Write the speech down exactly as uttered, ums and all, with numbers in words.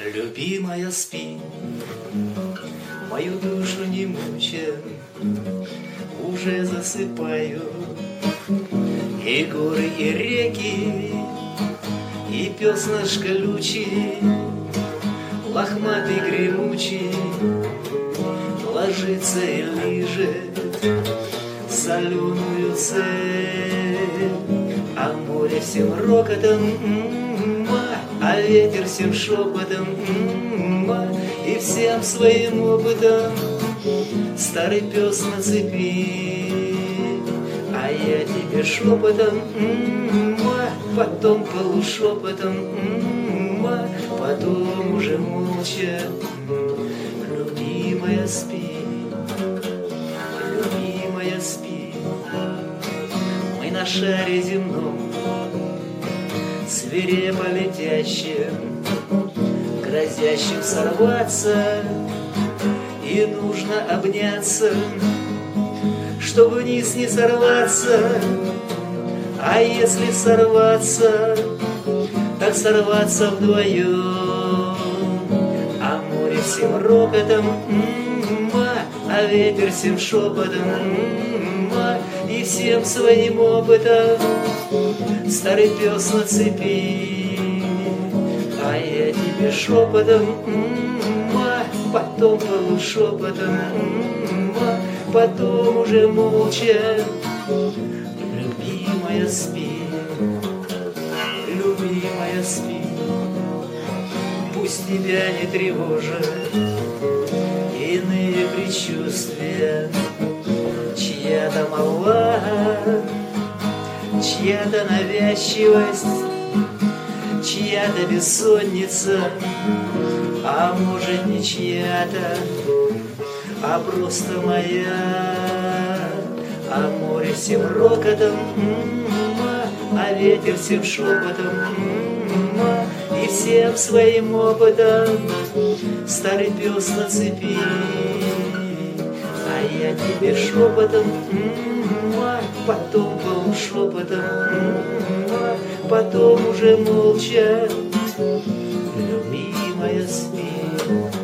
Любимая, спи, мою душу не мучай, уже засыпаю. И горы, и реки, и пес наш колючий, лохматый, гремучий, ложится и лижет соленую цель. А море всем рокотом, а ветер всем шепотом, и всем своим опытом старый пес на цепи. А я тебе шепотом, потом полушепотом, потом уже молча. Любимая, спи, любимая, спи. Мы на шаре земном, свирепо летящим, грозящим сорваться, и нужно обняться, чтобы вниз не сорваться. А если сорваться, так сорваться вдвоем. А море всем рокотом, а ветер всем шепотом, и всем своим опытом старый пес на цепи. А я тебе шепотом, потом полушепотом, потом уже молча. Любимая, спи, любимая, спи. Пусть тебя не тревожат иные предчувствия, чья-то молва, чья-то навязчивость, чья-то бессонница, а может не чья-то, а просто моя. А море всем рокотом, а ветер всем шепотом, и всем своим опытом старый пес на цепи. А я тебе шепотом, потом полушепотом, потом уже молча. Любимая, спи.